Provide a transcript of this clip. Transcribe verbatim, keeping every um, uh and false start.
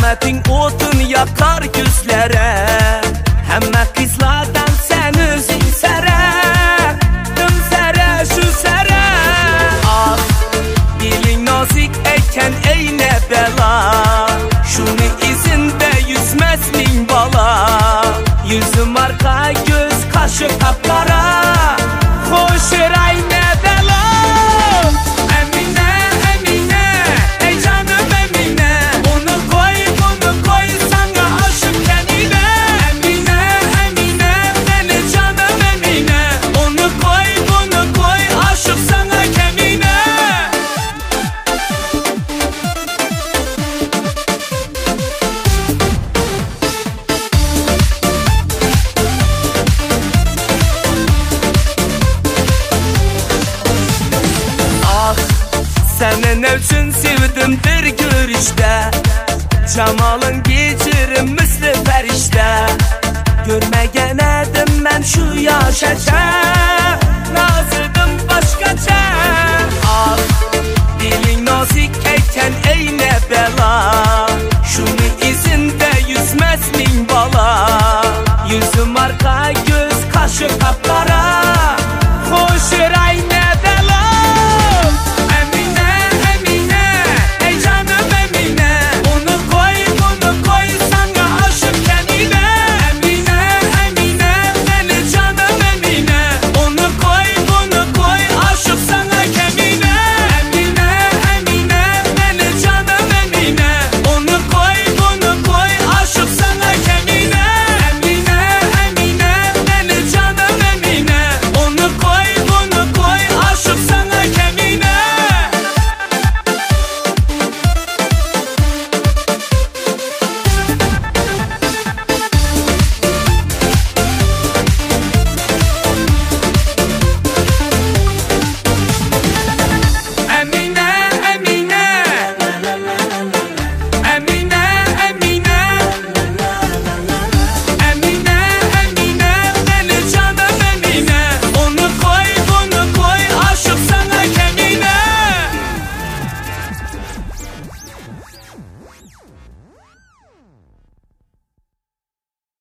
Sevmetin odun yakar gözlere. Hemme kızlardan sen özün sere. Dım sere şu sere. Ah dilin nazik eken ey ne bela. Şunu izinde yüzmez min bala. Yüzüm arka göz kaşı kapkara. Hoş ray ne bela. Emine Emine ey canım Emine. Onu koy bunu koy sana aşık kendine. Emine Emine beni canım Emine. Onu koy bunu koy aşık sana kendine. Senin için sevdim bir görüşte. Cemalın geçirim misli ferişte. Görmegen edim ben şu yaşaça. Nazıdım başkaça. Ah dilin nazik eken ey ne bela. Şunu izinde yüzmez min bala. Yüzüm arka göz kaşı kapla.